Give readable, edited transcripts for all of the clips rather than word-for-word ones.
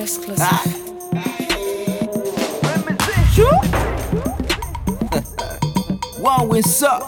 Exclusive. One wins up.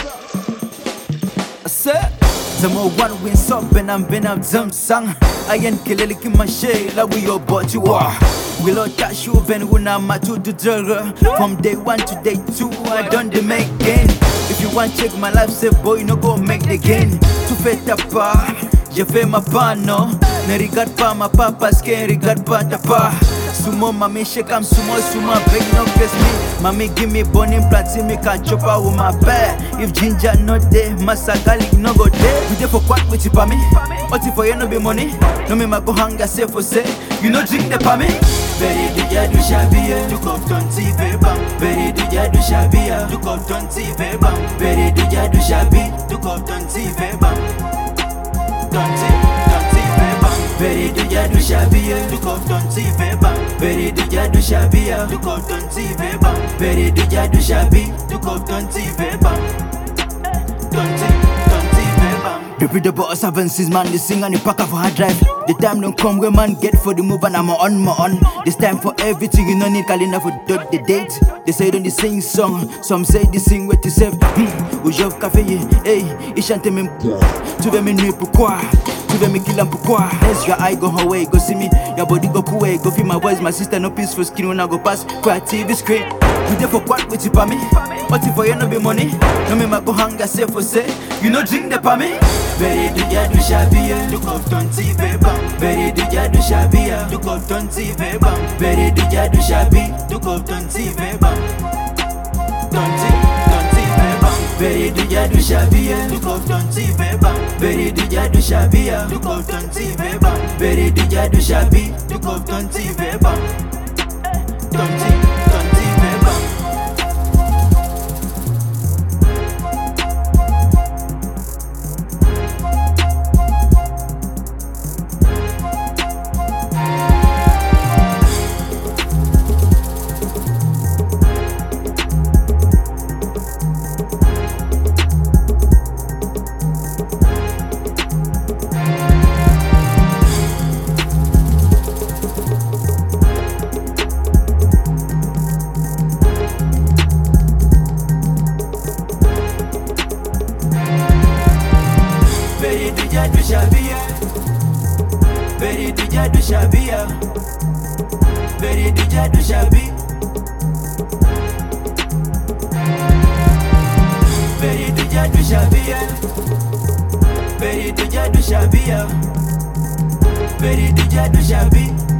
I said, Zamo one wins up and I'm been up some song. I ain't killing my shade like we all bought you are. We love that shoe when I'm at to the drug. From day one to day two, I done the make gain. If you want check my life, say boy, no go make the gain. Tu fais ta part, je fais ma part, non. Ne regarde pas ma part parce qu'elle regarde pas ta part. Sumo mami shake am sumo baby no guess me. Mami give me bone implant me can chop out with my bed. If ginger not there, massa garlic no go there. We there for quack with you pa me. What if for you no be money? No me ma go hang say for say. You no drink the pa me. Very déjà du chabia, du coton TV bam. Very déjà du chabia, du coton TV bam. Very déjà du chabi, du coton TV bam. Very déjà du chabia, du coton TV bam. Very déjà du chabia, du coton TV bam. Very déjà du chabi, du coton TV bam. Depuis the boss haven't since man, they sing and they pack up for hard drive. The time don't come where man get for the move and I'm on. This time for everything, you no need calendar for the date. They say don't they sing song, some say they sing what you say. Aujourd'hui café, hey, ils chantent même. Tu veux me nuire pourquoi? Tu veux me kill pourquoi? As your eye go away, go see me, your body go cool way. Go feel my voice, my sister no peaceful skin when I go past. Quiet TV screen. You there for quack with you pa me? What if for you no be money? No me ma go hang say for say. You no drink the pa me? Very déjà du chabia, du coton TV bam. Very déjà du chabia, du coton TV bam. Very déjà du chabi, du coton TV bam. Very déjà du chabia, du coton TV bam. Very déjà du chabia, du coton TV bam. Very déjà du chabi, du coton TV bam. Very déjà du chabia, very déjà du chabia, very déjà du chabi, very déjà du chabia, very déjà du chabia, very déjà du chabi.